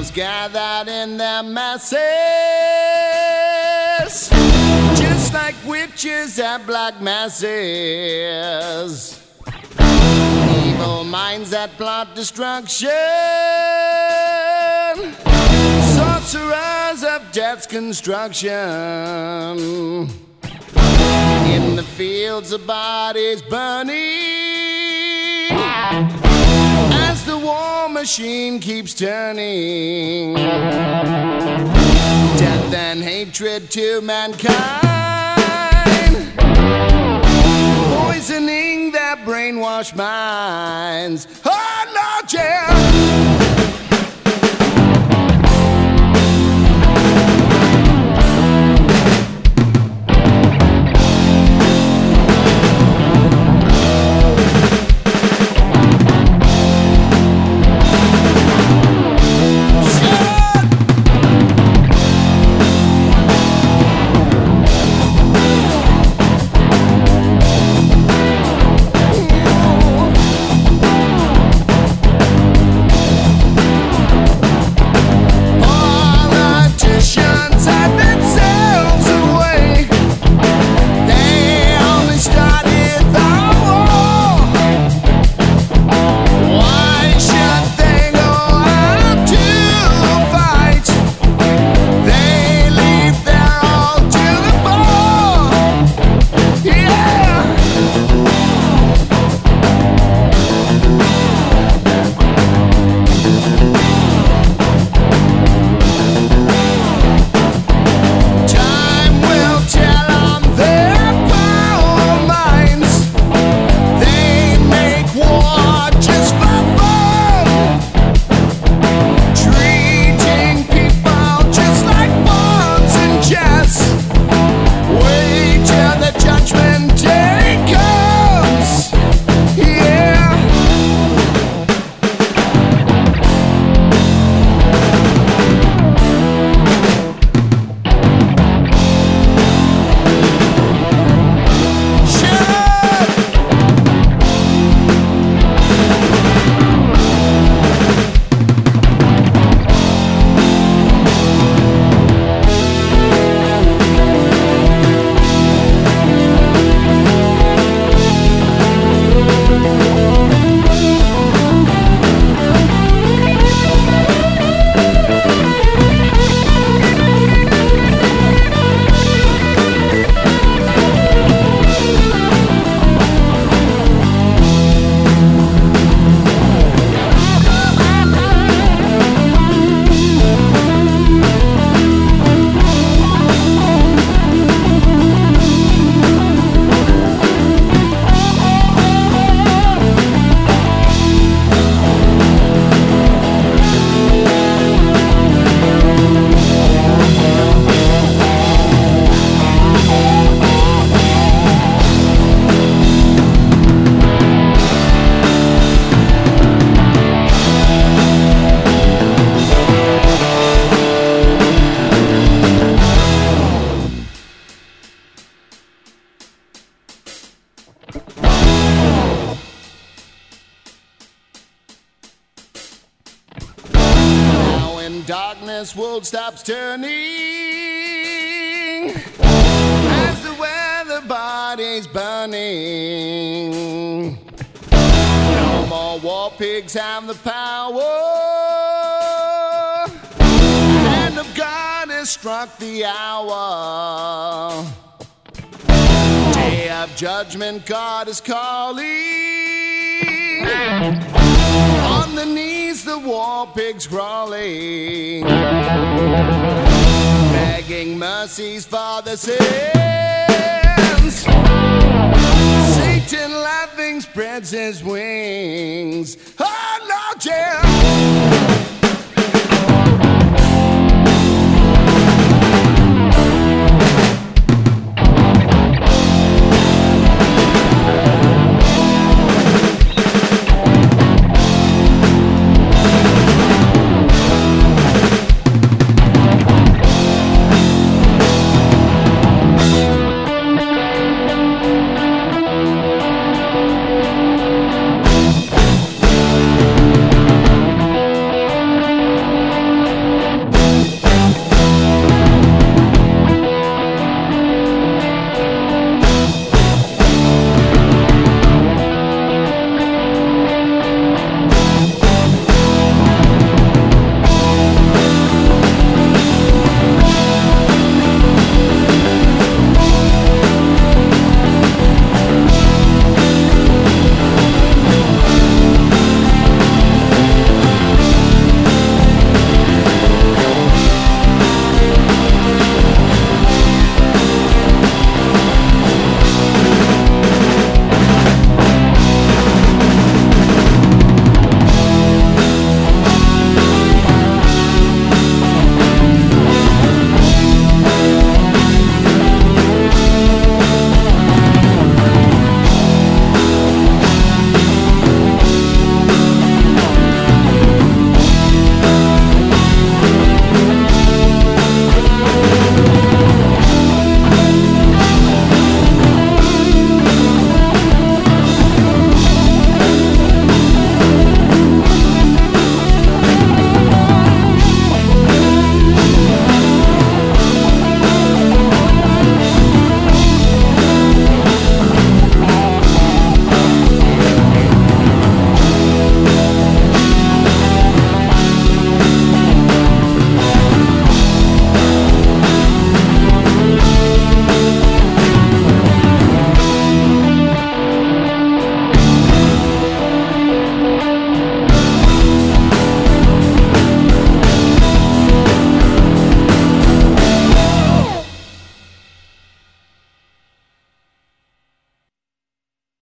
Devils gathered in their masses, just like witches at black masses. Evil minds that plot destruction, sorcerers of death's construction. In the fields of bodies burning, as the war machine keeps turning. Death and hatred to mankind, poisoning their brainwashed minds. Oh Lord, yeah. Darkness, world stops turning, as the weather body's burning. No more war pigs have the power. Hand of God has struck the hour. Day of judgment, God is calling. On the knees, the war pigs crawling, begging mercies for the sins. Satan laughing spreads his wings. Oh Lord, yeah.